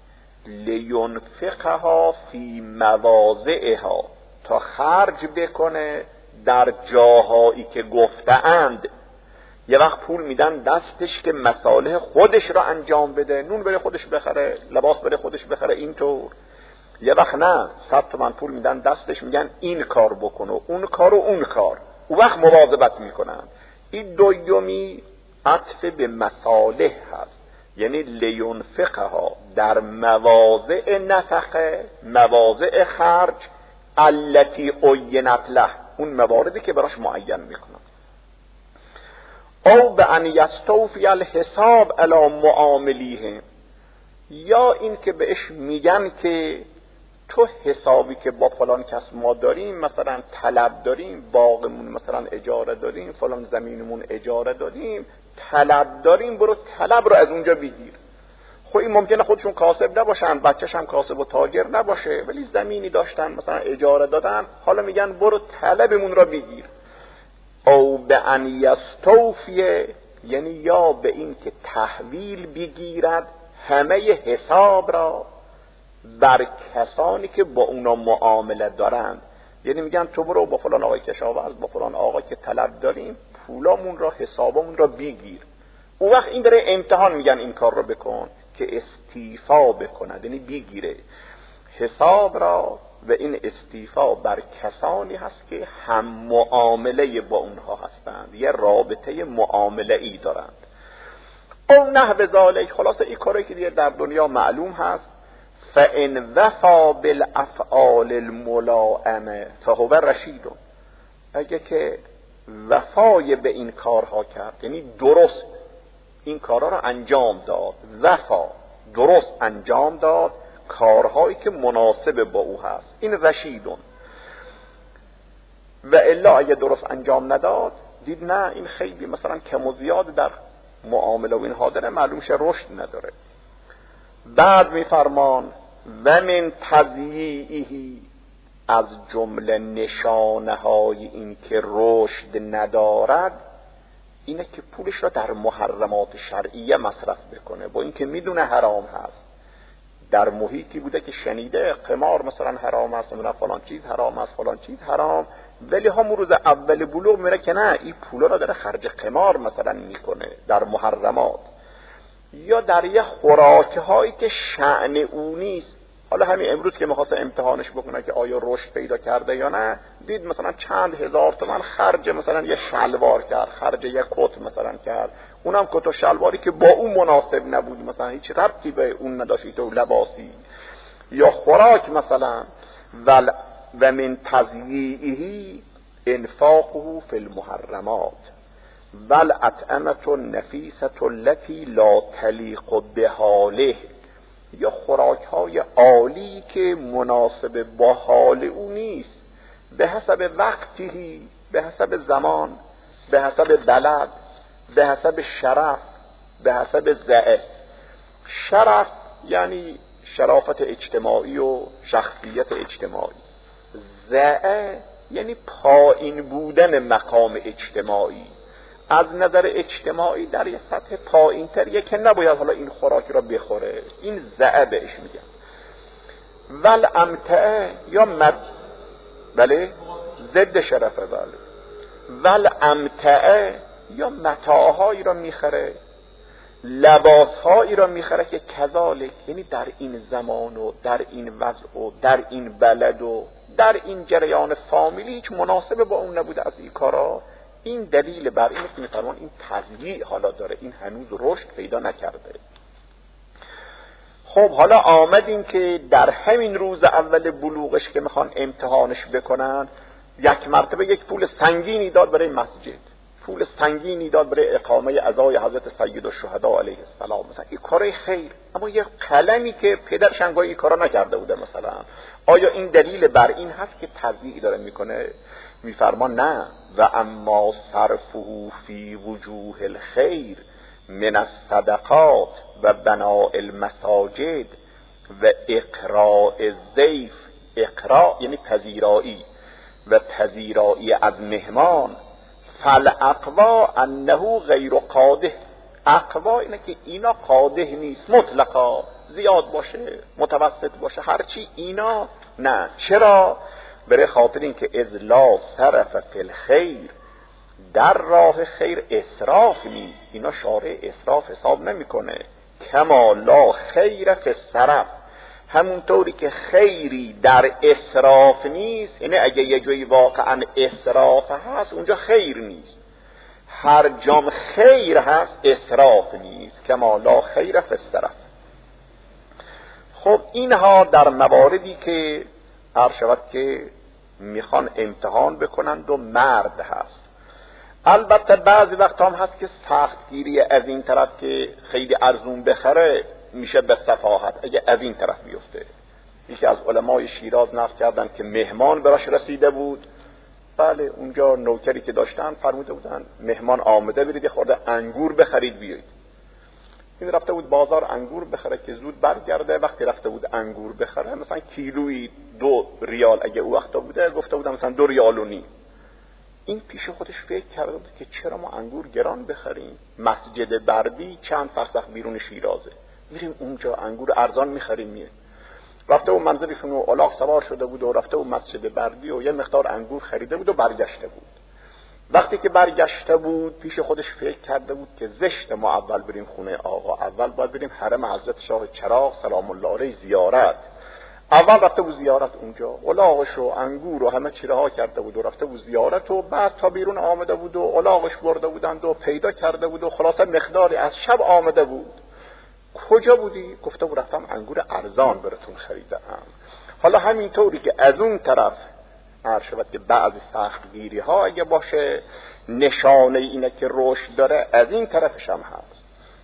لینفقها فی مواضعها، تا خرج بکنه در جاهایی که گفته‌اند. یه وقت پول میدن دستش که مصالح خودش را انجام بده، نون برای خودش بخره، لباس برای خودش بخره، اینطور. یه وقت نه، 100 تومن پول میدن دستش، میگن این کار بکن و اون کار و اون کار، اون وقت مواظبت میکنن. این دومی عطف به مصالح هست، یعنی لینفقها در مواضع نفقه، مواضع خرج، التي عینت له، اون مواردی که براش معین میکنن. او به ان یستوفی الحساب علی معاملیه، یا این که بهش میگن که تو حسابی که با فلان کس ما داریم، مثلا طلب داریم، باغمون مثلا اجاره داریم، فلان زمینمون اجاره داریم، طلب داریم، برو طلب رو از اونجا بگیر. خب این ممکنه خودشون کاسب نباشن، بچه‌ش هم کاسب و تاجر نباشه، ولی زمینی داشتن مثلا اجاره دادن، حالا میگن برو طلبمون را بگیر. او به ان یستوفیه، یعنی یا به این که تحویل بگیرد همه حساب را بر کسانی که با اونا معامله دارند. یعنی میگن تو برو با فلان آقای کشاورز، با فلان آقای که طلب داریم، پولامون را، حسابمون را بگیر. اون وقت این داره امتحان، میگن این کار را بکن که استیفا بکنه، یعنی بگیره حساب را. و این استیفا بر کسانی هست که هم معامله با اونها هستند، یه رابطه معامله ای دارند. او نحو ذالک. خلاصه این کاری که دیگه در دنیا معلوم هست. فان وفا بالافعال الملائمه فهو رشید. اگه که وفای به این کارها کرد، یعنی درست این کارها رو انجام داد، وفا درست انجام داد کارهایی که مناسب با او هست، این رشیدون. و الا اگه درست انجام نداد، دید نه این خیلی مثلا کم و زیاد در معامله و اینها داره، معلوم شه رشد نداره. بعد میفرمان و من تضییعه، از جمله نشانه های این که رشد ندارد اینه که پولش را در محرمات شرعیه مصرف بکنه، با اینکه میدونه حرام هست. در محیطی بوده که شنیده قمار مثلا حرام است، مثلا فلان چیز حرام است، فلان چیز حرام، ولی همون روز اول بلوغ میره که نه این پولا را داره خرج قمار مثلا میکنه در محرمات، یا در یه خوراک هایی که شأن او نیست. حالا همین امروز که میخواست امتحانش بکنه که آیا رشد پیدا کرده یا نه، دید مثلا چند هزار تومان خرج مثلا یه شلوار کرد، خرج یه کت مثلا کرد، اونم کت و شلواری که با اون مناسب نبود، مثلا هیچ ربطی به اون نداشت تو لباسی. یا خوراک مثلا و من تضییعه انفاقه فی المحرمات والاطعمه النفیسه التي لا تلیق بحاله، یا خوراک های عالی که مناسب با حال او نیست، به حسب وقتی، به حسب زمان، به حسب بلد، به حسب شرف، به حسب ضعف. شرف یعنی شرافت اجتماعی و شخصیت اجتماعی، ضعف یعنی پایین بودن مقام اجتماعی، از نظر اجتماعی در یه سطح پایین تریه که نباید حالا این خوراکی را بخوره، این ضعف بهش میگن. والامتعه یا بله ضد شرفه، بله. والامتعه یا متاعهایی را میخره، لباسهایی را میخره که کذالک، یعنی در این زمان و در این وضع و در این بلد و در این جریان فامیلی هیچ مناسب با اون نبوده از این کارا. این دلیل بر اینه که میفرمان این تضییع حالا داره، این هنوز رشد پیدا نکرده. خب حالا آمدیم که در همین روز اول بلوغش که میخوان امتحانش بکنن، یک مرتبه یک پول سنگینی داد برای مسجد، پول سنگینی داد برای اقامه عزای حضرت سید الشهدا علیه السلام، مثلا این کارای خیر، اما یک قلمی که پدرش انگار این کارا نکرده بوده مثلا. آیا این دلیل بر این هست که تضییع داره میکنه؟ میفرمان نه. و اما صرفه فی وجوه الخیر من الصدقات و بناء المساجد و اقراء الضیف، اقراء یعنی پذیرایی و پذیرایی از مهمان، فالاقوا انه غیر قاده، اقوا اینه که اینا قاده نیست مطلقا، زیاد باشه متوسط باشه هرچی، اینا نه. چرا؟ برای خاطر این که از لا صرف فی الخیر، در راه خیر اسراف نیست، اینا شارع اسراف حساب نمیکنه. کما لا خیر فی الصرف، همونطوری که خیری در اسراف نیست، یعنی اگه یه جایی واقعا اسراف هست اونجا خیر نیست، هر جام خیر هست اسراف نیست. کما لا خیر فی الصرف. خب اینها در مواردی که هر شود که میخوان امتحان بکنند و مرد هست. البته بعضی وقت هم هست که سختگیری از این طرف که خیلی ارزون بخره میشه به سفاهت، اگه از این طرف بیفته. یکی از علمای شیراز نقل کردن که مهمان براش رسیده بود، بله اونجا نوکری که داشتن فرموده بودن مهمان آمده برید یه خورده انگور بخرید بیایید. این رفته بود بازار انگور بخره که زود برگرده. وقتی رفته بود انگور بخره مثلا کیلویی 2 ریال اگه او وقتا بوده، گفته بودم مثلا 2 ریال و نیم. این پیش خودش فکر کرده بود که چرا ما انگور گران بخریم، مسجد بردی چند فرسخ بیرون شیرازه، میریم اونجا انگور ارزان میخریم. میه رفته و منزلشون و الاغ سوار شده بود و رفته و مسجد بردی و یه مقدار انگور خریده بود و برگشته بود. وقتی که برگشته بود پیش خودش فکر کرده بود که زشت ما اول بریم خونه آقا، اول باید بریم حرم حضرت شاه چراغ سلام الله علیه زیارت. اول رفته بود زیارت اونجا، الاغش و انگور و همه چی رها کرده بود و رفته بود زیارت و بعد تا بیرون آمده بود و الاغش برده بودند و پیدا کرده بود و خلاصه مقداری از شب آمده بود. کجا بودی؟ گفته بود رفتم انگور ارزان براتون خریدم. حالا همینطوری که از اون طرف عرض شود که بعضی سختگیری ها اگه باشه نشانه اینه که رشد داره، از این طرفش هم هست.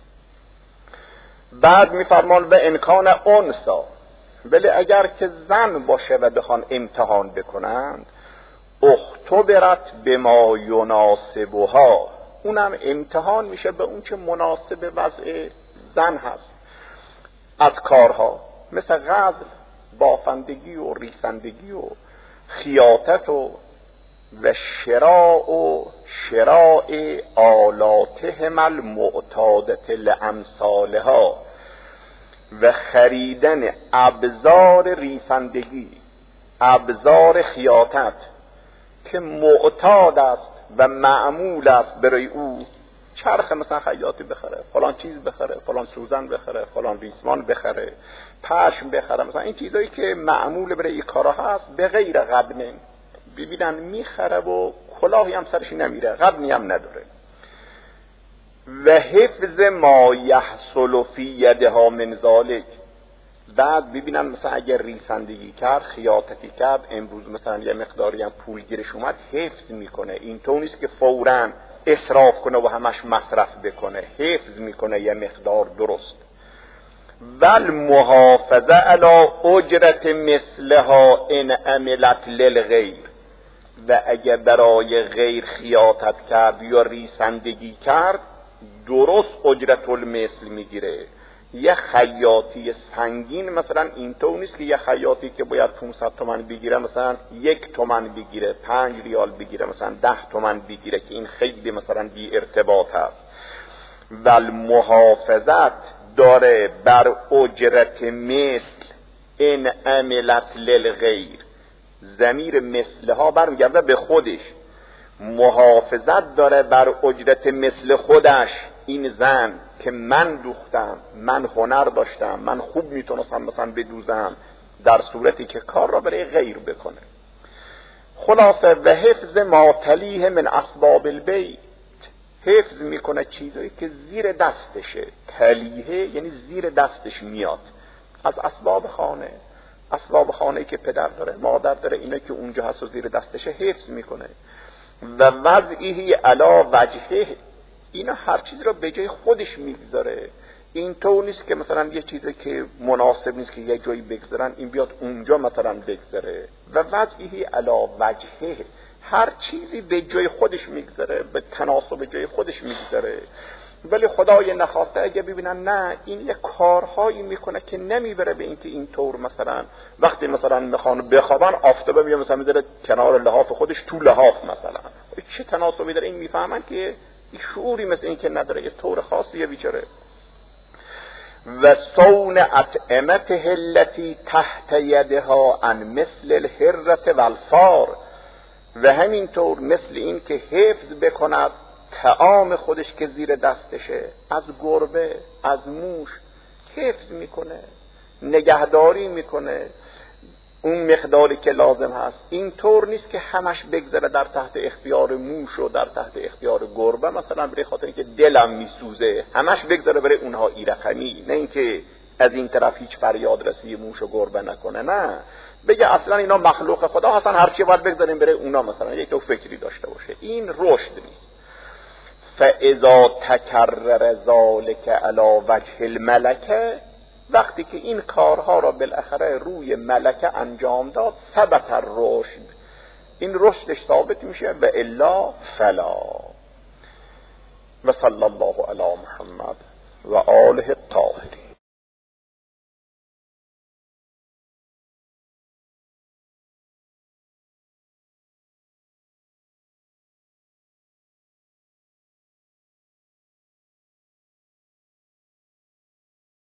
بعد میفرمان به امکان انسا، ولی اگر که زن باشه و بخوان امتحان بکنند، اختبرت به ما یناسبها، اونم امتحان میشه به اون که مناسب وضع زن هست از کارها، مثل غزل، بافندگی و ریسندگی و خیاطت و شراء آلاتهم المعتادة لامثالها، و خریدن ابزار ریسندگی، ابزار خیاطت که معتاد است و معمول است برای او. چرخ مثلا خیاطی بخره، فلان چیز بخره، فلان سوزن بخره، فلان ریسمان بخره، پشم بخره، مثلا این چیزایی که معمول برای این کارا هست، به غیر غبن ببینن میخره و کلاهی هم سرش نمیره، غبنی هم نداره. و حفظ ما یحصل فی یدها من ذلک، بعد ببینن مثلا اگر ریسندگی کرد، خیاطتی کرد، امروز مثلا یه مقداری هم پول گیرش اومد، حفظ میکنه. این طور نیست که فوراً اسراف کنه و همش مصرف بکنه، حفظ میکنه یه مقدار درست. ول محافظه علی اجرت مثلها ان عملت للغیر، و اگر برای غیر خیاطت کرد یا ریسندگی کرد، درست اجرت المثل میگیره. یه خیاطی سنگین مثلا اینطور نیست که یه خیاطی که باید 500 تومن بگیره مثلا 1 تومن بگیره، 5 ریال بگیره، مثلا 10 تومن بگیره، که این خیلی مثلا بی ارتباط هست. ول محافظت داره بر اجرت مثل ان عملت للغیر، ضمیر مثلها برمیگرده به خودش. محافظت داره بر اجرت مثل خودش، این زن که من دوختم، من هنر داشتم، من خوب میتونستم مثلا بدوزم، در صورتی که کار را برای غیر بکنه. خلاصه و حفظ ما تلیه من اسباب البیت، حفظ میکنه چیزایی که زیر دستشه. تلیه یعنی زیر دستش میاد، از اسباب خانه، اسباب خانه که پدر داره، مادر داره، اینا که اونجا هست و زیر دستشه حفظ میکنه. و وضعیه علا وجهه، اینا هر چیز را به جای خودش میگذاره. این طور نیست که مثلا یه چیزی که مناسب نیست که یه جایی بگذارن این بیاد اونجا مثلا بگذاره. و وضعیه علا وجهه، هر چیزی به جای خودش میگذاره، به تناسب جای خودش میگذاره. ولی خدای نخواسته اگه ببینن نه این یه کارهایی میکنه که نمیبره به اینکه این طور مثلا وقتی مثلا میخوان بخوابن آفتابه میاد مثلا میذاره کنار لحاف خودش تو لحاف، مثلا چه تناسبی داره؟ این میفهمن که این شعوری مثل این که نداره، یه طور خاصیه بیچاره. و صون اطعمته التي تحت یدها عن مثل الحرة والفار، و همینطور مثل این که حفظ بکند طعام خودش که زیر دستشه، از گربه، از موش حفظ میکنه، نگهداری میکنه اون مقداری که لازم هست. این طور نیست که همش بگذره در تحت اختیار موش و در تحت اختیار گربه، مثلا برای خاطر اینکه دلم میسوزه همش بگذره برای اونها ایرخمی، نه اینکه از این طرف هیچ فریاد رسی موش و گربه نکنه، نه بگه اصلا اینا مخلوق خدا هستن، هر چی باید بگذاریم برای اونا، مثلا یک تو فکری داشته باشه. این رشد نیست. فاذا تکرر ذلک علی وجه الملکه، وقتی که این کارها را بالاخره روی ملکه انجام داد، ثبت الرشد، این رشدش ثابت میشه، و الا فلا. و صلی الله علی محمد و آله الطاهرین.